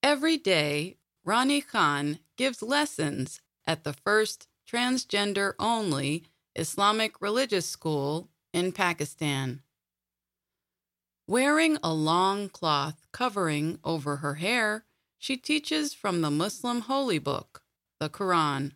Every day, Rani Khan gives lessons at the first transgender-only Islamic religious school in Pakistan. Wearing a long cloth covering over her hair, she teaches from the Muslim holy book, the Quran.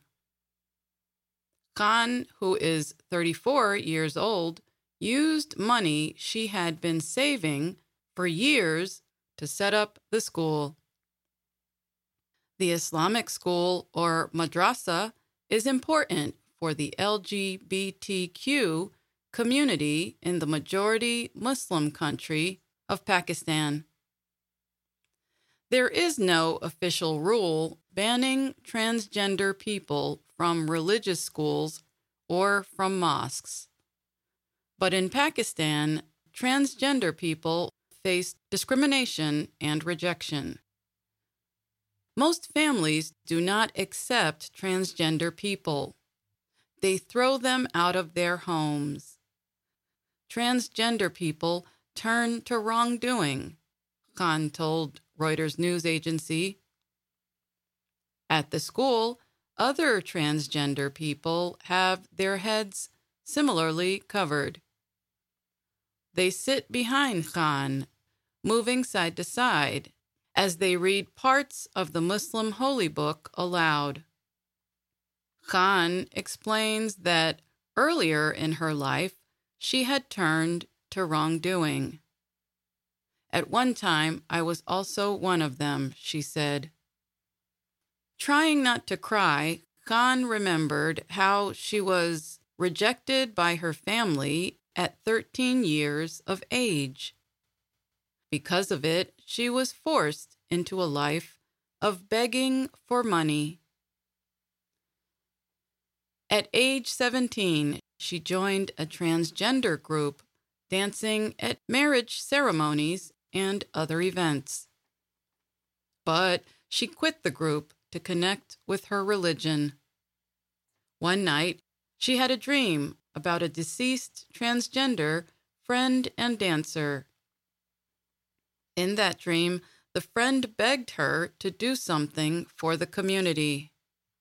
Khan, who is 34 years old, used money she had been saving for years to set up the school. The Islamic school, or madrasa, is important for the LGBTQ community in the majority Muslim country of Pakistan. There is no official rule banning transgender people from religious schools or from mosques. But in Pakistan, transgender people face discrimination and rejection. Most families do not accept transgender people. They throw them out of their homes. Transgender people turn to wrongdoing, Khan told Reuters news agency. At the school, other transgender people have their heads similarly covered. They sit behind Khan, moving side to side, as they read parts of the Muslim holy book aloud. Khan explains that earlier in her life, she had turned to wrongdoing. At one time, I was also one of them, she said. Trying not to cry, Khan remembered how she was rejected by her family at 13 years of age. Because of it, she was forced into a life of begging for money. At age 17, she joined a transgender group dancing at marriage ceremonies and other events. But she quit the group to connect with her religion. One night, she had a dream about a deceased transgender friend and dancer. In that dream, the friend begged her to do something for the community.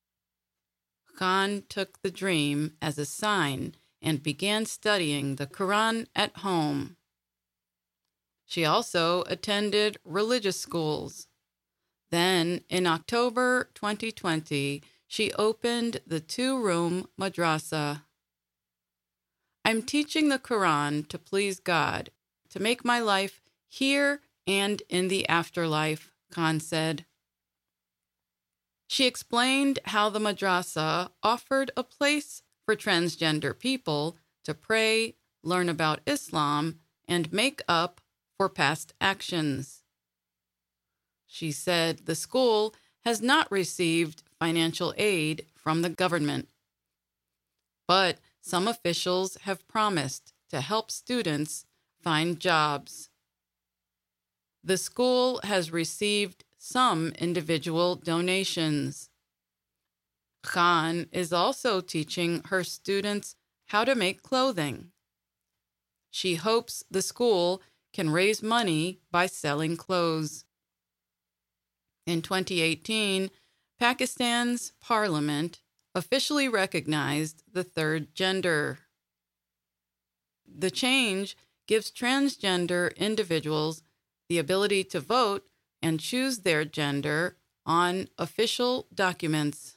Khan took the dream as a sign and began studying the Quran at home. She also attended religious schools. Then, in October 2020, she opened the 2-room madrasa. I'm teaching the Quran to please God, to make my life here and in the afterlife, Khan said. She explained how the madrasa offered a place for transgender people to pray, learn about Islam, and make up for past actions. She said the school has not received financial aid from the government, but some officials have promised to help students find jobs. The school has received some individual donations. Khan is also teaching her students how to make clothing. She hopes the school can raise money by selling clothes. In 2018, Pakistan's parliament officially recognized the third gender. The change gives transgender individuals the ability to vote and choose their gender on official documents.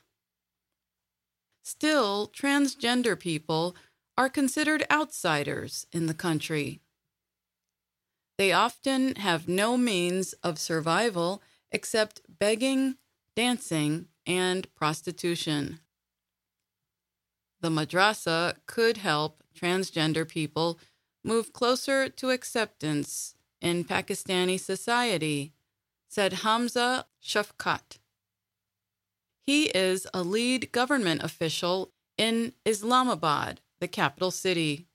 Still, transgender people are considered outsiders in the country. They often have no means of survival except begging, dancing, and prostitution. The madrasa could help transgender people move closer to acceptance in Pakistani society, said Hamza Shafkat. He is a lead government official in Islamabad, the capital city.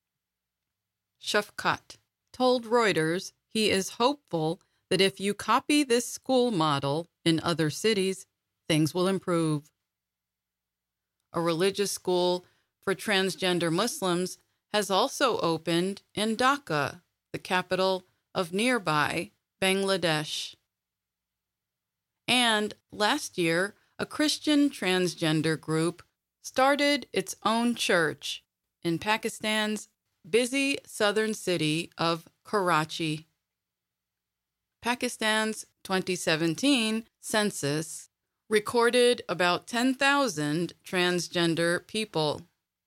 Shafkat told Reuters he is hopeful that if you copy this school model in other cities, things will improve. A religious school for transgender Muslims has also opened in Dhaka, the capital of nearby Bangladesh. And last year, a Christian transgender group started its own church in Pakistan's busy southern city of Karachi. Pakistan's 2017 census recorded about 10,000 transgender people.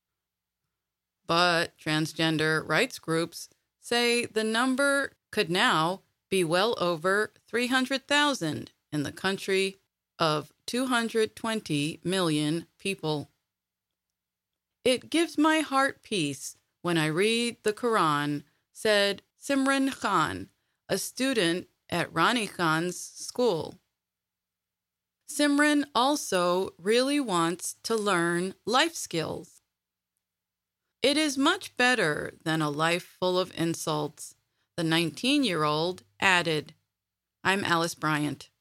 But transgender rights groups say the number could now be well over 300,000 in the country of 220 million people. It gives my heart peace when I read the Quran, said Simran Khan, a student at Rani Khan's school. Simran also really wants to learn life skills. It is much better than a life full of insults, the 19-year-old added. I'm Alice Bryant.